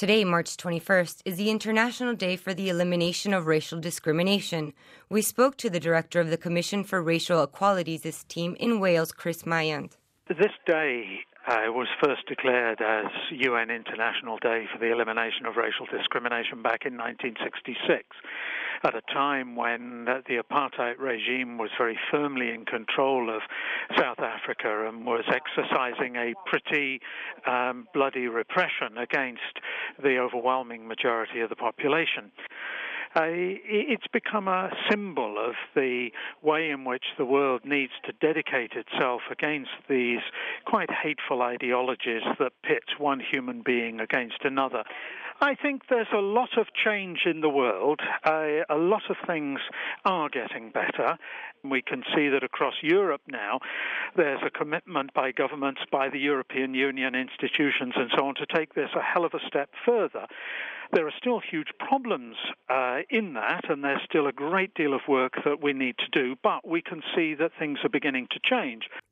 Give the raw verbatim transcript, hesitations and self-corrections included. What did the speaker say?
Today, March twenty-first, is the International Day for the Elimination of Racial Discrimination. We spoke to the director of the Commission for Racial Equalities' team in Wales, Chris Mayant. This day uh, was first declared as U N International Day for the Elimination of Racial Discrimination back in nineteen sixty-six, at a time when uh, the apartheid regime was very firmly in control of South Africa and was exercising a pretty um, bloody repression against the overwhelming majority of the population. Uh, it's become a symbol of the way in which the world needs to dedicate itself against these quite hateful ideologies that pit one human being against another. I think there's a lot of change in the world. Uh, a lot of things are getting better. We can see that across Europe now there's a commitment by governments, by the European Union institutions and so on to take this a hell of a step further. There are still huge problems uh, in that, and there's still a great deal of work that we need to do, but we can see that things are beginning to change.